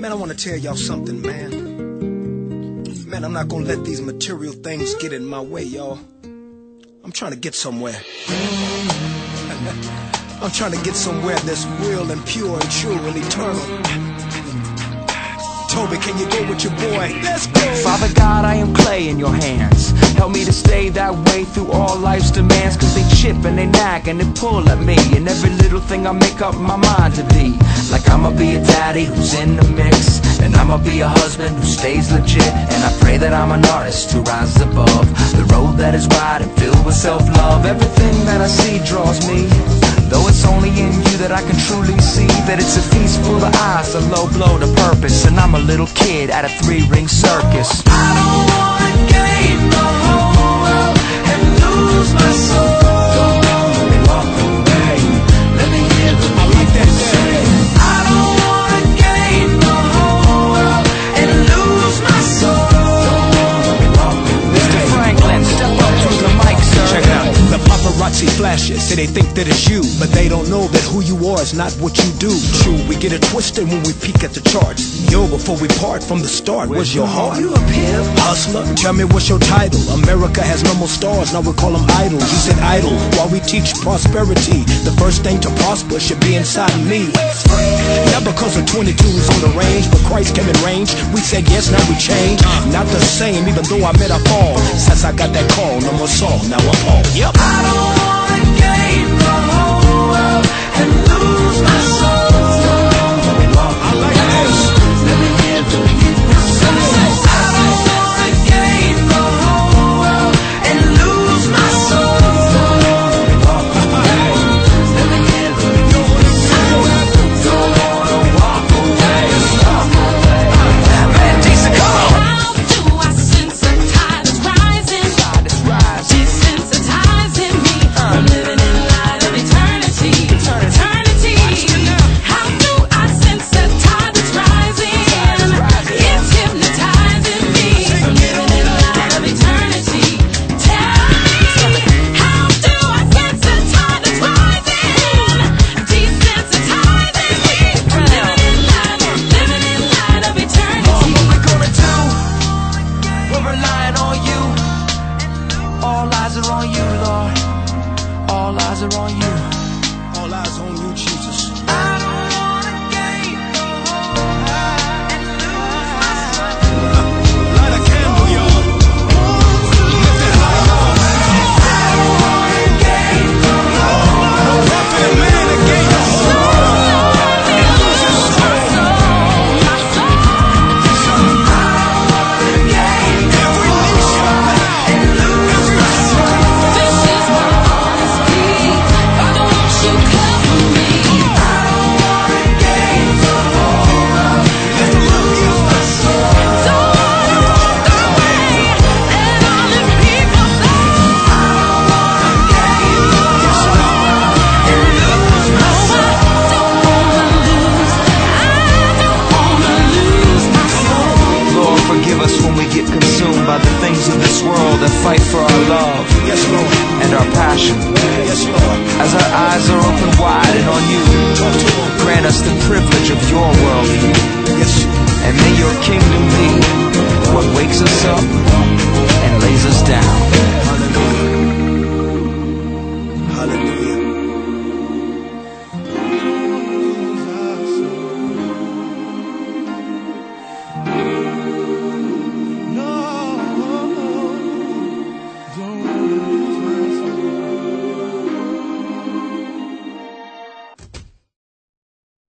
Man, I want to tell y'all something, man. Man, I'm not gonna let these material things get in my way, y'all. I'm trying to get somewhere. I'm trying to get somewhere that's real and pure and true and eternal. Toby, can you go with your boy? Let's go! Father God, I am clay in your hands. Help me to stay that way through all life's demands, cause they chip and they nag and they pull at me, and every little thing I make up my mind to be. Like I'ma be a daddy who's in the mix, and I'ma be a husband who stays legit, and I pray that I'm an artist who rises above the road that is wide and filled with self-love. Everything that I see draws me, though it's only in you that I can truly see that it's a feast full of eyes, a low blow to purpose, and I'm a little kid at a 3-ring circus. I don't wanna gain the whole world and lose my soul. Don't walk away, let me hear the people say. I don't wanna gain the whole world and lose my soul. Don't walk away. Mr. Franklin, step up to the mic, sir. Check it out. The paparazzi flashes, say they think that it's you, but they don't know that who you are is not what you do. True, we get it twisted when we peek at the charts. Yo, before we part from the start, where's your heart? You a pimp? Hustler, tell me what's your title? America has no more stars, now we call them idols. You said idle, while we teach prosperity. The first thing to prosper should be inside of me. Not because of 22s on the range, but Christ came in range. We said yes, now we change. Not the same, even though I met a fall. Since I got that call, no more Saul, now I'm Paul. Yep. I don't wanna gain the whole world and lose my soul. I like this. Let me hear the people say. I don't wanna gain the whole world and lose my soul. Let me hear the people say. Don't wanna walk away. Man, Jason, come on. How do I sense a tide is rising? Desensitizing me. I'm living in light of eternity. How do I sense a tide is rising? It's hypnotizing me. I'm living in light of eternity. Tell me, how do I sense a tide is rising? Desensitizing me. I'm living in light of eternity. What we gonna do? We're relying on you. All eyes are on you, Lord. All eyes are on you. All eyes on you, Jesus. I don't wanna gain the whole world and lose my soul. Light a candle, y'all. Lift it high. I don't wanna gain the whole world. Prophet and man that gave the whole world and lose his soul. Every knee shall bow and lose my soul. This is my honesty. Father, won't you cover me? I don't wanna gain the whole world and lose my soul. Don't wanna walk away, and all the people say. I don't wanna gain the whole world and lose my soul. Lord, forgive us when we get consumed by the things of this world and fight for our love Yes, Lord. and our passion. Yes, Lord. As our eyes are open wide and on you, Talk to him. grant us the privilege of your worldview, Yes. and may your kingdom be what wakes us up